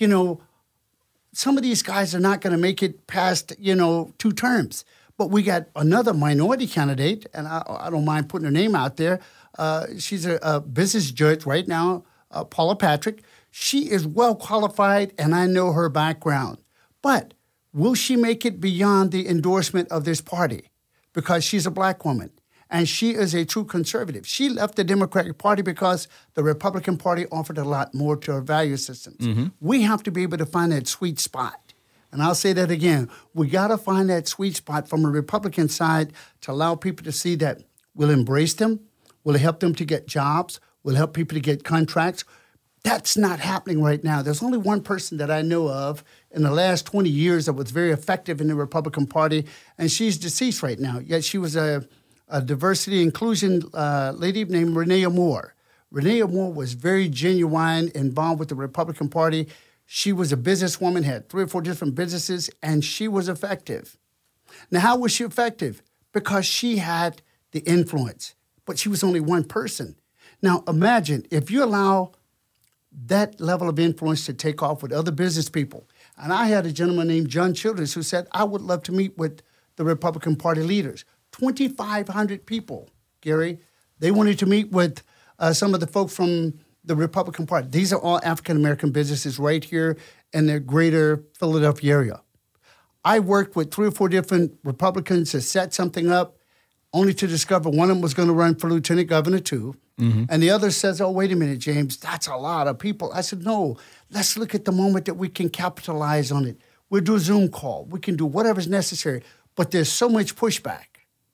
Some of these guys are not going to make it past, 2 terms. But we got another minority candidate, and I don't mind putting her name out there. She's a business judge right now, Paula Patrick. She is well qualified, and I know her background. But will she make it beyond the endorsement of this party? Because she's a black woman, and she is a true conservative. She left the Democratic Party because the Republican Party offered a lot more to her value systems. We have to be able to find that sweet spot. And I'll say that again. We got to find that sweet spot from a Republican side to allow people to see that we'll embrace them, we'll help them to get jobs, we'll help people to get contracts. That's not happening right now. There's only one person that I know of in the last 20 years that was very effective in the Republican Party, and she's deceased right now. Yet she was a diversity inclusion lady named Renee Moore. Renee Moore was very genuine, involved with the Republican Party. She was a businesswoman, had 3 or 4 different businesses, and she was effective. Now, how was she effective? Because she had the influence, but she was only one person. Now, imagine if you allow that level of influence to take off with other business people. And I had a gentleman named John Childers who said, I would love to meet with the Republican Party leaders. 2,500 people, Gary. They wanted to meet with some of the folks from the Republican Party. These are all African-American businesses right here in the greater Philadelphia area. I worked with 3 or 4 different Republicans to set something up, only to discover one of them was going to run for lieutenant governor too. And the other says, oh, wait a minute, James, that's a lot of people. I said, no, let's look at the moment that we can capitalize on it. We'll do a Zoom call. We can do whatever's necessary. But there's so much pushback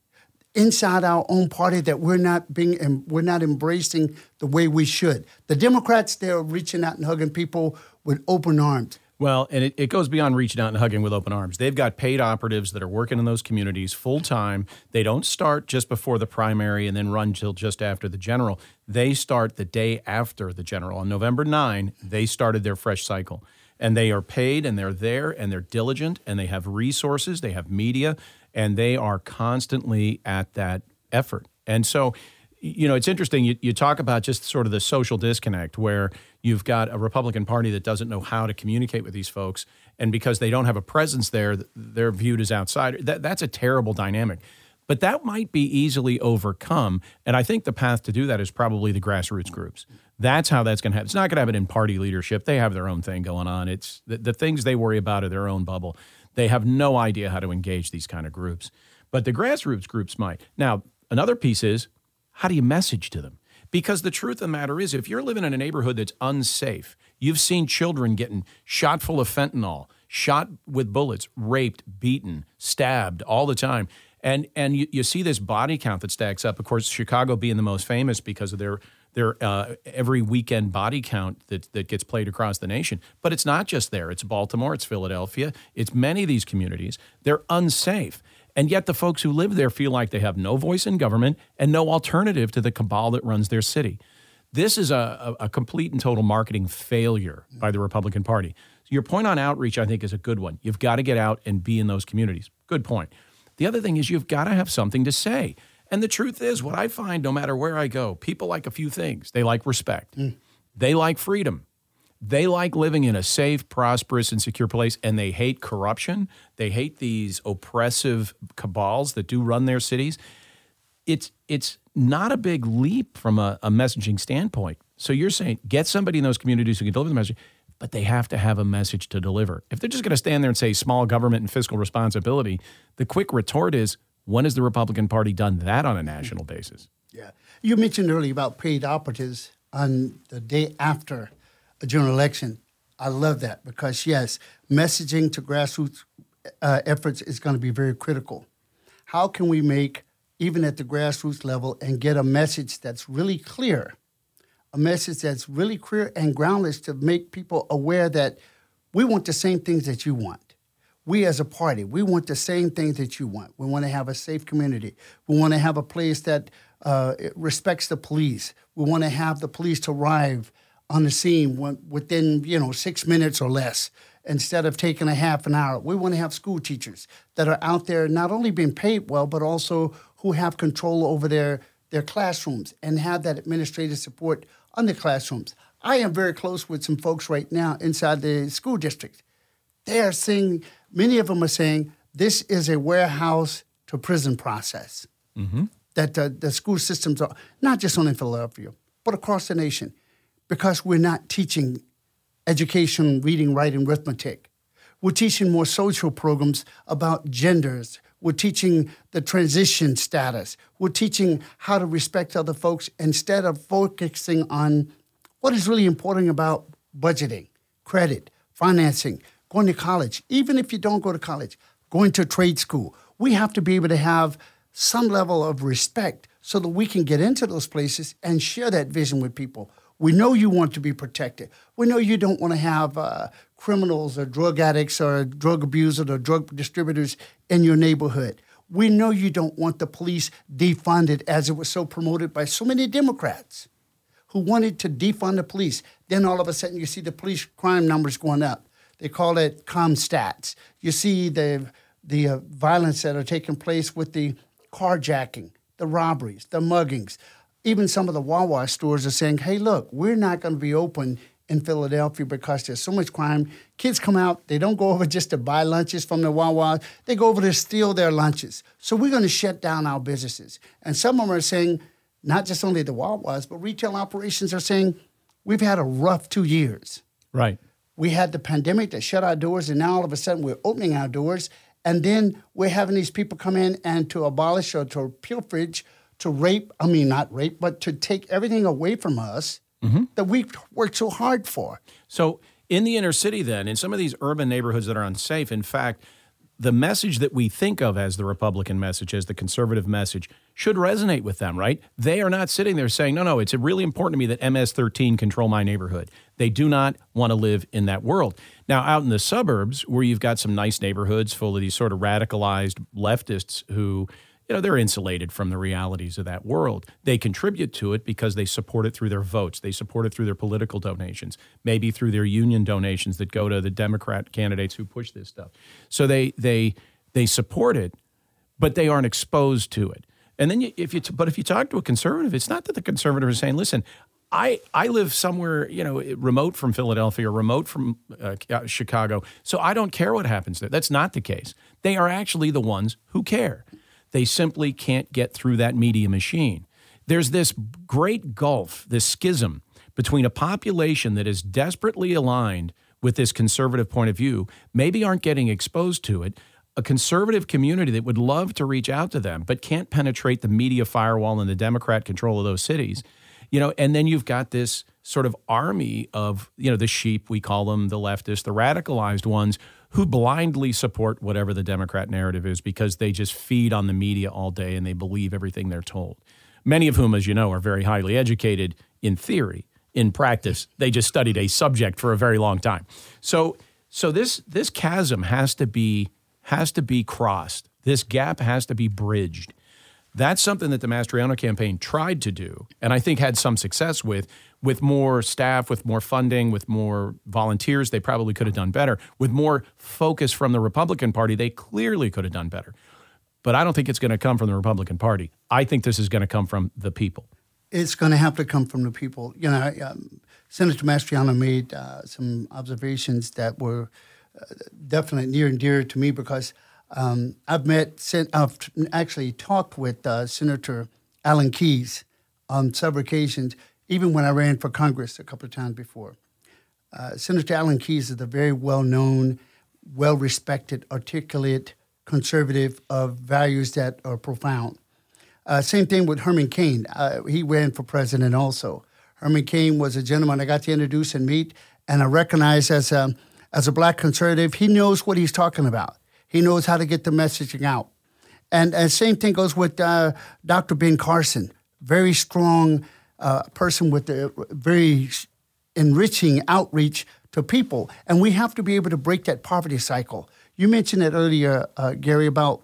inside our own party that we're not embracing the way we should. The Democrats, they're reaching out and hugging people with open arms. Well, and it goes beyond reaching out and hugging with open arms. They've got paid operatives that are working in those communities full time. They don't start just before the primary and then run till just after the general. They start the day after the general. On November 9, they started their fresh cycle. And they are paid, and they're there, and they're diligent, and they have resources, they have media, and they are constantly at that effort. And so, it's interesting. You talk about just sort of the social disconnect where you've got a Republican Party that doesn't know how to communicate with these folks, and because they don't have a presence there, they're viewed as outsiders. That's a terrible dynamic. But that might be easily overcome, and I think the path to do that is probably the grassroots groups. That's how that's going to happen. It's not going to happen in party leadership. They have their own thing going on. It's the things they worry about are their own bubble. They have no idea how to engage these kind of groups. But the grassroots groups might. Now, another piece is, how do you message to them? Because the truth of the matter is, if you're living in a neighborhood that's unsafe, you've seen children getting shot full of fentanyl, shot with bullets, raped, beaten, stabbed all the time. And you see this body count that stacks up. Of course, Chicago being the most famous because of their every weekend body count that gets played across the nation. But it's not just there. It's Baltimore. It's Philadelphia. It's many of these communities. They're unsafe. And yet the folks who live there feel like they have no voice in government and no alternative to the cabal that runs their city. This is a complete and total marketing failure by the Republican Party. So your point on outreach, I think, is a good one. You've got to get out and be in those communities. Good point. The other thing is you've got to have something to say. And the truth is, what I find no matter where I go, people like a few things. They like respect. They like freedom. They like living in a safe, prosperous, and secure place, and they hate corruption. They hate these oppressive cabals that do run their cities. It's not a big leap from a messaging standpoint. So you're saying get somebody in those communities who can deliver the message, but they have to have a message to deliver. If they're just going to stand there and say small government and fiscal responsibility, the quick retort is, when has the Republican Party done that on a national basis? Yeah. You mentioned earlier about paid operatives on the day after a general election. I love that because, yes, messaging to grassroots efforts is going to be very critical. How can we make, even at the grassroots level, and get a message that's really clear, and groundless to make people aware that we want the same things that you want. We as a party, we want the same things that you want. We want to have a safe community. We want to have a place that respects the police. We want to have the police to arrive on the scene within 6 minutes or less instead of taking a half an hour. We want to have school teachers that are out there not only being paid well, but also who have control over their classrooms and have that administrative support on the classrooms. I am very close with some folks right now inside the school district. They are saying, many of them are saying, this is a warehouse to prison process. Mm-hmm. That the school systems are, not just only in Philadelphia, but across the nation, because we're not teaching education, reading, writing, arithmetic. We're teaching more social programs about genders. We're teaching the transition status. We're teaching how to respect other folks instead of focusing on what is really important about budgeting, credit, financing, going to college. Even if you don't go to college, going to trade school. We have to be able to have some level of respect so that we can get into those places and share that vision with people. We know you want to be protected. We know you don't want to have criminals or drug addicts or drug abusers or drug distributors in your neighborhood. We know you don't want the police defunded, as it was so promoted by so many Democrats who wanted to defund the police. Then all of a sudden you see the police crime numbers going up. They call it ComStats. You see the violence that are taking place with the carjacking, the robberies, the muggings. Even some of the Wawa stores are saying, hey, look, we're not going to be open in Philadelphia because there's so much crime. Kids come out, they don't go over just to buy lunches from the Wawa. They go over to steal their lunches. So we're going to shut down our businesses. And some of them are saying, not just only the Wawas, but retail operations are saying, we've had a rough 2 years. Right. We had the pandemic that shut our doors, and now all of a sudden we're opening our doors. And then we're having these people come in and to abolish or to pilferage, not rape, but to take everything away from us that we worked so hard for. So in the inner city then, in some of these urban neighborhoods that are unsafe, in fact, the message that we think of as the Republican message, as the conservative message, should resonate with them, right? They are not sitting there saying, no, it's really important to me that MS-13 control my neighborhood. They do not want to live in that world. Now, out in the suburbs, where you've got some nice neighborhoods full of these sort of radicalized leftists who, they're insulated from the realities of that world. They contribute to it because they support it through their votes. They support it through their political donations, maybe through their union donations that go to the Democrat candidates who push this stuff. So they support it, but they aren't exposed to it. And then if you talk to a conservative, it's not that the conservative is saying, listen, I live somewhere, remote from Philadelphia or remote from Chicago, so I don't care what happens there. That's not the case. They are actually the ones who care. They simply can't get through that media machine. There's this great gulf, this schism between a population that is desperately aligned with this conservative point of view, maybe aren't getting exposed to it, a conservative community that would love to reach out to them, but can't penetrate the media firewall and the Democrat control of those cities. And then you've got this sort of army of, the sheep, we call them, the leftists, the radicalized ones, who blindly support whatever the Democrat narrative is because they just feed on the media all day and they believe everything they're told. Many of whom, as you know, are very highly educated in theory. In practice, they just studied a subject for a very long time. So this chasm has to be crossed. This gap has to be bridged. That's something that the Mastriano campaign tried to do, and I think had some success with more staff, with more funding, with more volunteers. They probably could have done better. With more focus from the Republican Party, they clearly could have done better. But I don't think it's going to come from the Republican Party. I think this is going to come from the people. It's going to have to come from the people. Senator Mastriano made some observations that were definitely near and dear to me because I've actually talked with Senator Alan Keyes on several occasions, even when I ran for Congress a couple of times before. Senator Alan Keyes is a very well-known, well-respected, articulate conservative of values that are profound. Same thing with Herman Cain. He ran for president also. Herman Cain was a gentleman I got to introduce and meet, and I recognize as a black conservative, he knows what he's talking about. He knows how to get the messaging out. And same thing goes with Dr. Ben Carson, very strong person with a very enriching outreach to people. And we have to be able to break that poverty cycle. You mentioned it earlier, Gary, about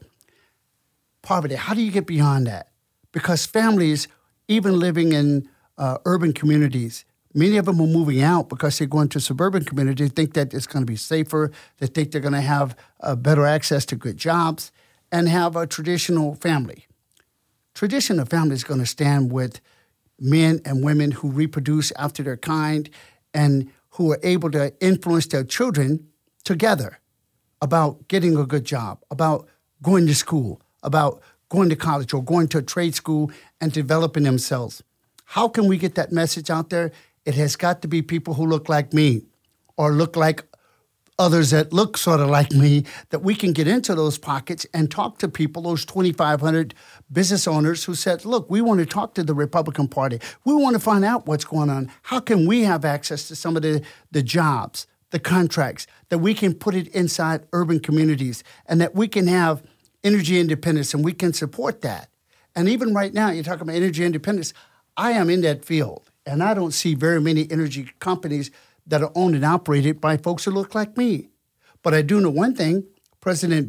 poverty. How do you get beyond that? Because families, even living in urban communities, many of them are moving out because they're going to suburban communities, think that it's going to be safer, they think they're going to have better access to good jobs, and have a traditional family. Traditional family is going to stand with men and women who reproduce after their kind and who are able to influence their children together about getting a good job, about going to school, about going to college or going to a trade school and developing themselves. How can we get that message out there? It has got to be people who look like me or look like others that look sort of like me, that we can get into those pockets and talk to people, those 2,500 business owners who said, look, we want to talk to the Republican Party. We want to find out what's going on. How can we have access to some of the jobs, the contracts, that we can put it inside urban communities and that we can have energy independence and we can support that. And even right now, you're talking about energy independence. I am in that field, and I don't see very many energy companies that are owned and operated by folks who look like me. But I do know one thing. President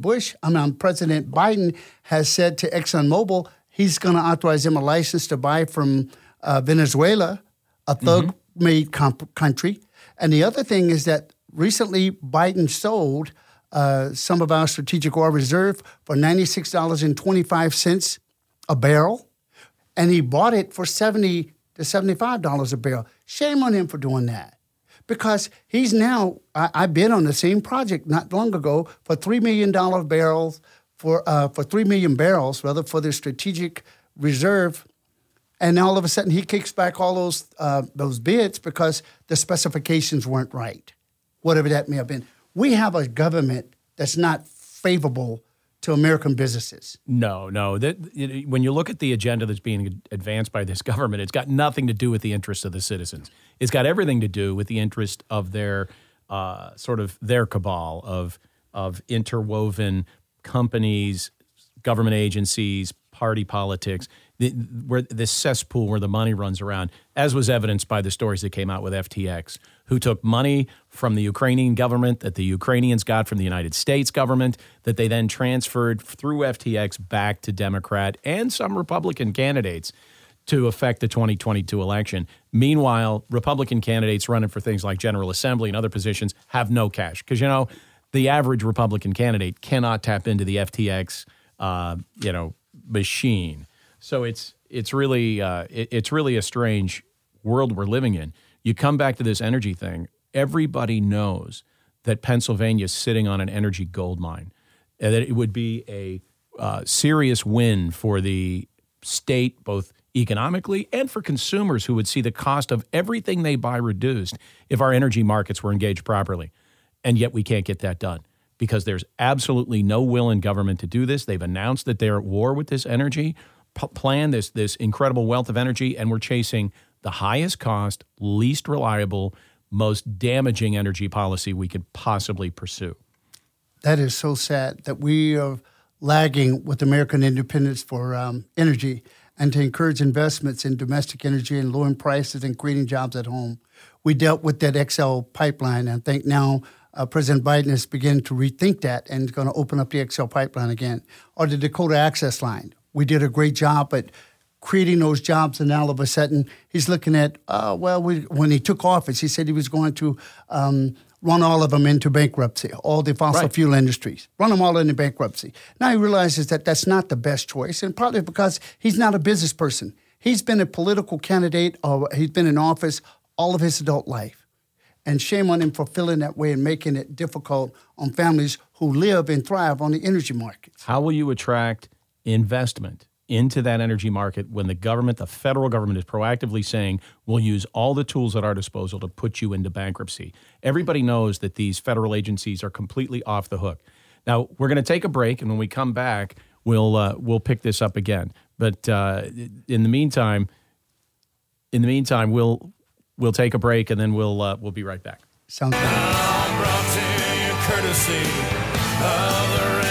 Biden has said to ExxonMobil he's going to authorize them a license to buy from Venezuela, a thug-made country. And the other thing is that recently Biden sold some of our strategic oil reserve for $96.25 a barrel, and he bought it for $70 to $75 a barrel. Shame on him for doing that. Because he's now, I bid on the same project not long ago for $3 million barrels, for 3 million barrels, rather, for the strategic reserve. And all of a sudden he kicks back all those bids because the specifications weren't right, whatever that may have been. We have a government that's not favorable to American businesses. No. When you look at the agenda that's being advanced by this government, it's got nothing to do with the interests of the citizens. It's got everything to do with the interest of their their cabal of interwoven companies, government agencies, party politics, where this cesspool where the money runs around, as was evidenced by the stories that came out with FTX, who took money from the Ukrainian government that the Ukrainians got from the United States government that they then transferred through FTX back to Democrat and some Republican candidates to affect the 2022 election. Meanwhile, Republican candidates running for things like General Assembly and other positions have no cash because, the average Republican candidate cannot tap into the FTX, machine. So it's really a strange world we're living in. You come back to this energy thing. Everybody knows that Pennsylvania is sitting on an energy gold mine, and that it would be a serious win for the state, both economically and for consumers who would see the cost of everything they buy reduced if our energy markets were engaged properly. And yet we can't get that done because there's absolutely no will in government to do this. They've announced that they're at war with this energy plan, this incredible wealth of energy, and we're chasing the highest cost, least reliable, most damaging energy policy we could possibly pursue. That is so sad that we are lagging with American independence for energy and to encourage investments in domestic energy and lowering prices and creating jobs at home. We dealt with that XL pipeline, and I think now President Biden is beginning to rethink that and is going to open up the XL pipeline again, or the Dakota Access Line. We did a great job at creating those jobs, and now all of a sudden he's looking at, when he took office, he said he was going to run all of them into bankruptcy, all the fossil fuel industries, run them all into bankruptcy. Now he realizes that that's not the best choice, and partly because he's not a business person. He's been a political candidate, or he's been in office all of his adult life. And shame on him for feeling that way and making it difficult on families who live and thrive on the energy markets. How will you attract investment into that energy market when the government, the federal government, is proactively saying we'll use all the tools at our disposal to put you into bankruptcy? Everybody knows that these federal agencies are completely off the hook. Now, we're going to take a break, and when we come back, we'll pick this up again. But in the meantime, we'll take a break, and then we'll be right back. Sounds good. I'm brought to you courtesy of the